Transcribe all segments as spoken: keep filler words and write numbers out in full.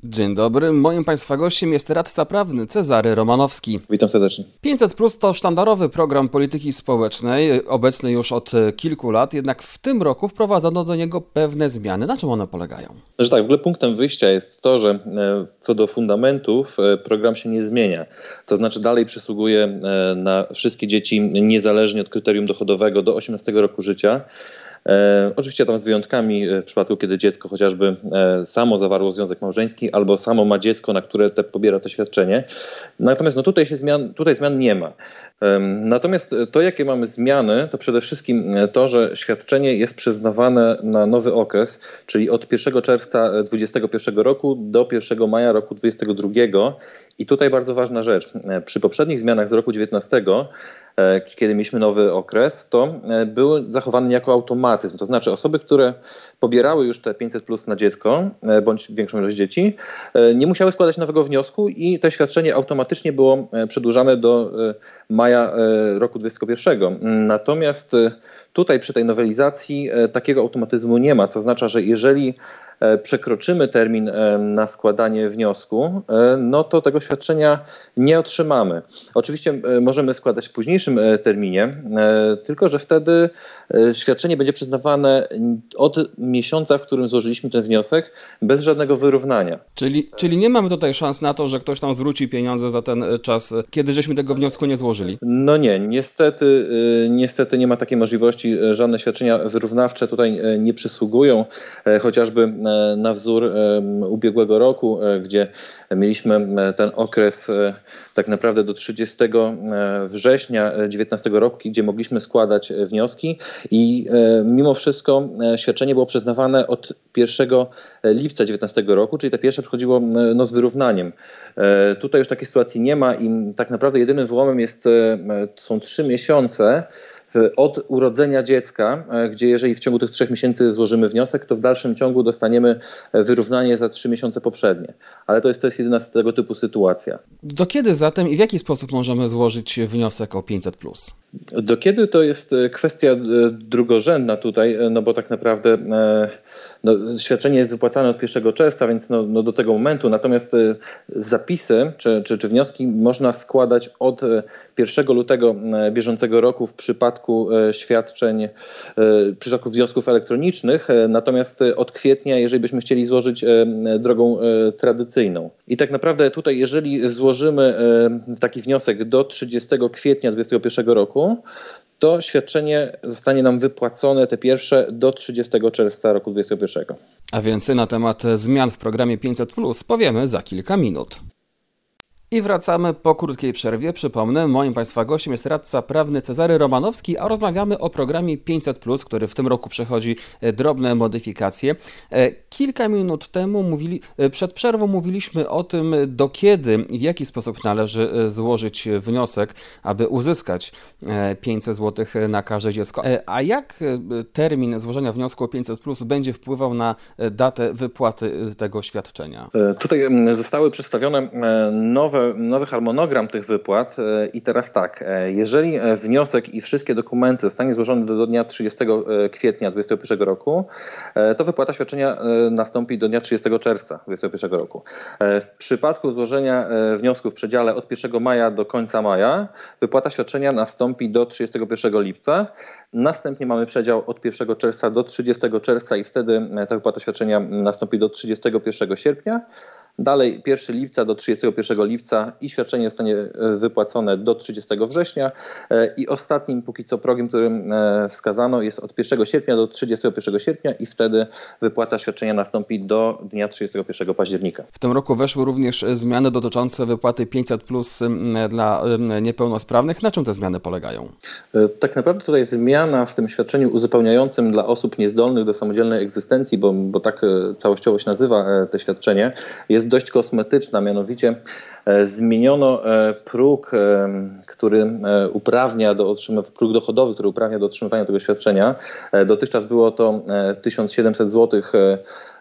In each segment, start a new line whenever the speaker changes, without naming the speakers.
Dzień dobry, moim Państwa gościem jest radca prawny Cezary Romanowski.
Witam serdecznie.
pięćset plus to sztandarowy program polityki społecznej, obecny już od kilku lat, jednak w tym roku wprowadzono do niego pewne zmiany. Na czym one polegają?
Że tak, w ogóle punktem wyjścia jest to, że co do fundamentów program się nie zmienia. To znaczy dalej przysługuje na wszystkie dzieci niezależnie od kryterium dochodowego do osiemnastego roku życia. E, oczywiście tam z wyjątkami w przypadku, kiedy dziecko chociażby e, samo zawarło związek małżeński albo samo ma dziecko, na które te, pobiera to świadczenie. Natomiast no, tutaj, się zmian, tutaj zmian nie ma. E, natomiast to, jakie mamy zmiany, to przede wszystkim to, że świadczenie jest przyznawane na nowy okres, czyli od pierwszego czerwca dwudziestego pierwszego roku do pierwszego maja roku dwudziestego drugiego. I tutaj bardzo ważna rzecz. Przy poprzednich zmianach z roku dziewiętnastego, e, kiedy mieliśmy nowy okres, to e, były zachowane jako automat. To znaczy osoby, które pobierały już te pięćset plus na dziecko, bądź większą ilość dzieci, nie musiały składać nowego wniosku i to świadczenie automatycznie było przedłużane do maja roku dwudziestego pierwszego. Natomiast tutaj przy tej nowelizacji takiego automatyzmu nie ma, co oznacza, że jeżeli przekroczymy termin na składanie wniosku, no to tego świadczenia nie otrzymamy. Oczywiście możemy składać w późniejszym terminie, tylko że wtedy świadczenie będzie przyznawane od miesiąca, w którym złożyliśmy ten wniosek, bez żadnego wyrównania.
Czyli, czyli nie mamy tutaj szans na to, że ktoś tam zwróci pieniądze za ten czas, kiedy żeśmy tego wniosku nie złożyli?
No nie, niestety, niestety nie ma takiej możliwości. Żadne świadczenia wyrównawcze tutaj nie przysługują, chociażby na wzór ubiegłego roku, gdzie mieliśmy ten okres tak naprawdę do trzydziestego września dziewiętnastego roku, gdzie mogliśmy składać wnioski i mimo wszystko świadczenie było przyznawane od pierwszego lipca dziewiętnastego roku, czyli te pierwsze przychodziło no, z wyrównaniem. Tutaj już takiej sytuacji nie ma i tak naprawdę jedynym wyłomem jest, są trzy miesiące od urodzenia dziecka, gdzie jeżeli w ciągu tych trzech miesięcy złożymy wniosek, to w dalszym ciągu dostaniemy wyrównanie za trzy miesiące poprzednie. Ale to jest, to jest jedyna z tego typu sytuacja.
Do kiedy zatem i w jaki sposób możemy złożyć wniosek o pięćset plus?
Do kiedy to jest kwestia drugorzędna tutaj, no bo tak naprawdę no, świadczenie jest wypłacane od pierwszego czerwca, więc no, no do tego momentu. Natomiast zapisy czy, czy, czy wnioski można składać od pierwszego lutego bieżącego roku w przypadku świadczeń, w przypadku wniosków elektronicznych, natomiast od kwietnia, jeżeli byśmy chcieli złożyć drogą tradycyjną. I tak naprawdę tutaj, jeżeli złożymy taki wniosek do trzydziestego kwietnia dwudziestego pierwszego roku, to świadczenie zostanie nam wypłacone te pierwsze do trzydziestego czerwca roku dwudziestego pierwszego.
A więcej na temat zmian w programie pięćset plus powiemy za kilka minut. I wracamy po krótkiej przerwie. Przypomnę, moim Państwa gościem jest radca prawny Cezary Romanowski, a rozmawiamy o programie pięćset plus, który w tym roku przechodzi drobne modyfikacje. Kilka minut temu, mówili, przed przerwą mówiliśmy o tym, do kiedy i w jaki sposób należy złożyć wniosek, aby uzyskać pięćset złotych na każde dziecko. A jak termin złożenia wniosku o pięćset plus będzie wpływał na datę wypłaty tego świadczenia?
Tutaj zostały przedstawione nowe nowy harmonogram tych wypłat i teraz tak, jeżeli wniosek i wszystkie dokumenty zostanie złożony do dnia trzydziestego kwietnia dwudziestego pierwszego roku, to wypłata świadczenia nastąpi do dnia trzydziestego czerwca dwudziestego pierwszego roku. W przypadku złożenia wniosku w przedziale od pierwszego maja do końca maja, wypłata świadczenia nastąpi do trzydziestego pierwszego lipca. Następnie mamy przedział od pierwszego czerwca do trzydziestego czerwca i wtedy ta wypłata świadczenia nastąpi do trzydziestego pierwszego sierpnia. Dalej pierwszego lipca do trzydziestego pierwszego lipca i świadczenie zostanie wypłacone do trzydziestego września i ostatnim póki co progiem, którym wskazano, jest od pierwszego sierpnia do trzydziestego pierwszego sierpnia i wtedy wypłata świadczenia nastąpi do dnia trzydziestego pierwszego października.
W tym roku weszły również zmiany dotyczące wypłaty pięćset plus dla niepełnosprawnych. Na czym te zmiany polegają?
Tak naprawdę tutaj zmiana w tym świadczeniu uzupełniającym dla osób niezdolnych do samodzielnej egzystencji, bo, bo tak całościowo się nazywa to świadczenie, jest dość kosmetyczna, mianowicie zmieniono próg, który uprawnia do otrzymywania, próg dochodowy, który uprawnia do otrzymywania tego świadczenia. Dotychczas było to tysiąc siedemset złotych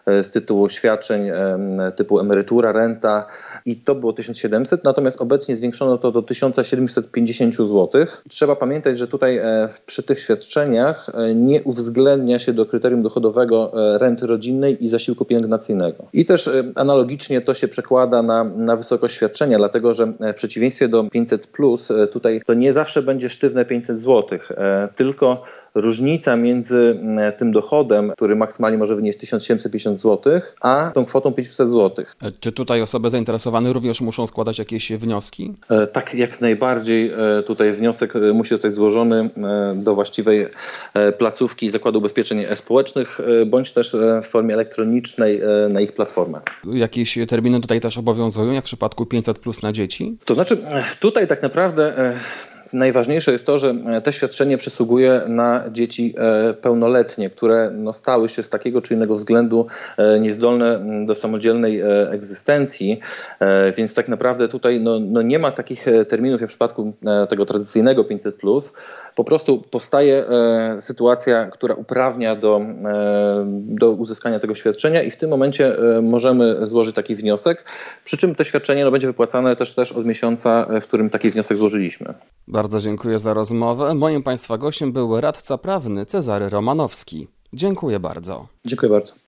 z tytułu świadczeń typu emerytura, renta i to było tysiąc siedemset, natomiast obecnie zwiększono to do tysiąc siedemset pięćdziesiąt złotych. Trzeba pamiętać, że tutaj przy tych świadczeniach nie uwzględnia się do kryterium dochodowego renty rodzinnej i zasiłku pielęgnacyjnego. I też analogicznie to się przekłada na, na wysokość świadczenia, dlatego że w przeciwieństwie do pięćset plus, tutaj to nie zawsze będzie sztywne pięćset złotych, tylko różnica między tym dochodem, który maksymalnie może wynieść tysiąc siedemset pięćdziesiąt złotych, a tą kwotą pięćset złotych.
Czy tutaj osoby zainteresowane również muszą składać jakieś wnioski?
Tak, jak najbardziej. Tutaj wniosek musi zostać złożony do właściwej placówki Zakładu Ubezpieczeń Społecznych, bądź też w formie elektronicznej na ich platformę.
Jakieś terminy tutaj też obowiązują, jak w przypadku pięćset plus na dzieci?
To znaczy, tutaj tak naprawdę najważniejsze jest to, że to świadczenie przysługuje na dzieci pełnoletnie, które no, stały się z takiego czy innego względu niezdolne do samodzielnej egzystencji, więc tak naprawdę tutaj no, no nie ma takich terminów jak w przypadku tego tradycyjnego pięćset plus. Po prostu powstaje sytuacja, która uprawnia do, do uzyskania tego świadczenia i w tym momencie możemy złożyć taki wniosek, przy czym to świadczenie no, będzie wypłacane też, też od miesiąca, w którym taki wniosek złożyliśmy.
Bardzo dziękuję za rozmowę. Moim Państwa gościem był radca prawny Cezary Romanowski. Dziękuję bardzo.
Dziękuję bardzo.